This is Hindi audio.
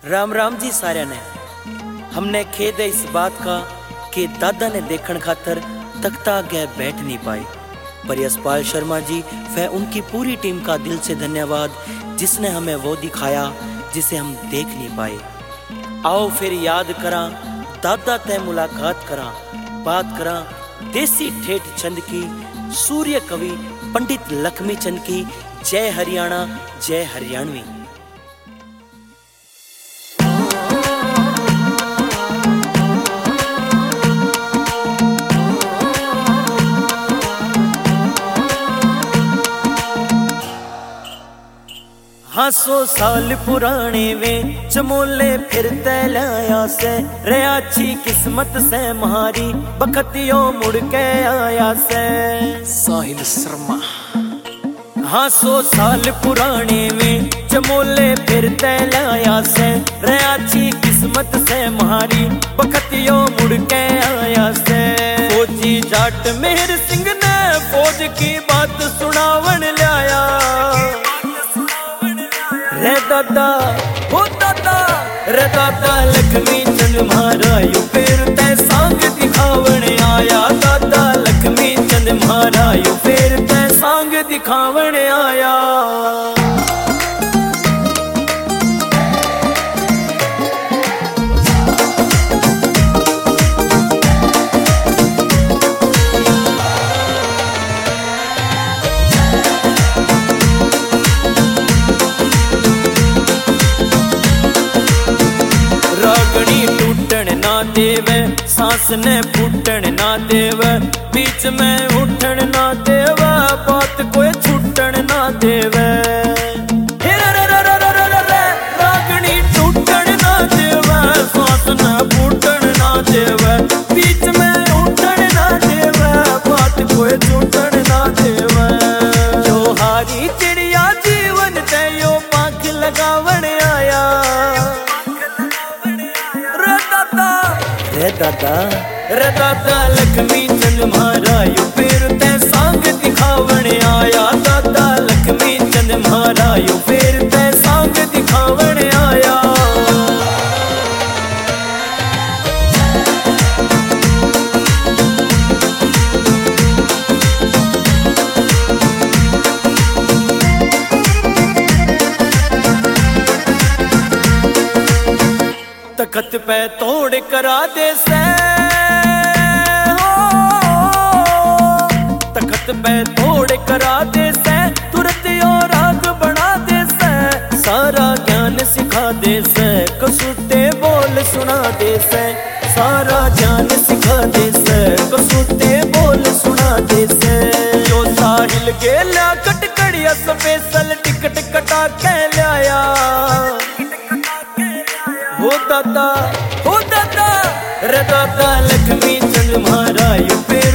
राम राम जी सारे ने। हमने खेद है इस बात का कि दादा ने देखण खातर तख्ता आगे बैठ नहीं पाए, पर यशपाल शर्मा जी व उनकी पूरी टीम का दिल से धन्यवाद जिसने हमें वो दिखाया जिसे हम देख नहीं पाए। आओ फिर याद करा दादा ते मुलाकात करा, बात करा देसी ठेठ छंद की, सूर्य कवि पंडित लक्ष्मी चंद की। जय हरियाणा, जय हरियाणवी। हाँ 100 साल पुराने वे चमोले फिरते लाया से, रे अच्छी किस्मत से म्हारी बखतियों मुड़ के आया से। साहिल शर्मा। हाँ 100 साल पुराने वे चमोले फिरते लाया से, रे अच्छी किस्मत से म्हारी बखतियों मुड़ के आया से। फौजी जाट मेहर सिंह ने फौज की बात सुनावन लाया। रे दादा हो दादा, रे दादा लक्ष्मी चंद म्हारा यू फिर ते सांग दिखावण आया। दादा लक्ष्मी चंद म्हारा यू फिर ते सांग दिखावण आया। ना देवे सांस ने फूटन ना देवे, बीच में उठन ना देवे, बात कोई छूटन ना देवे। रागनी टूटन ना देवे, सांस ने फूटन ना देवे, बीच में उठन ना देवे, बात कोई छूटन ना देवे। जो हारी चिड़िया जीवन ते यो पाख लगावण आया। रे दादा लक्ष्मी चंद म्हारा यू फिर ते सांग दिखावण आया। दादा लक्ष्मी चंद म्हारा यू फिर ते सांग दिखावण आया। तखत पे तोड़ करा दे से, तखत पे तोड़ करा दे से, तुरंत और राग बना दे से, सारा ज्ञान सिखा दे से, कसूते बोल सुना दे से, सारा ज्ञान सिखा दे से, कसूते बोल सुना दे से। जो साहिल के ला कटकड़िया स्पेशल टिकट कटा के लाया। हो दादा रे दादा लक्ष्मी चंद म्हारा यू फिर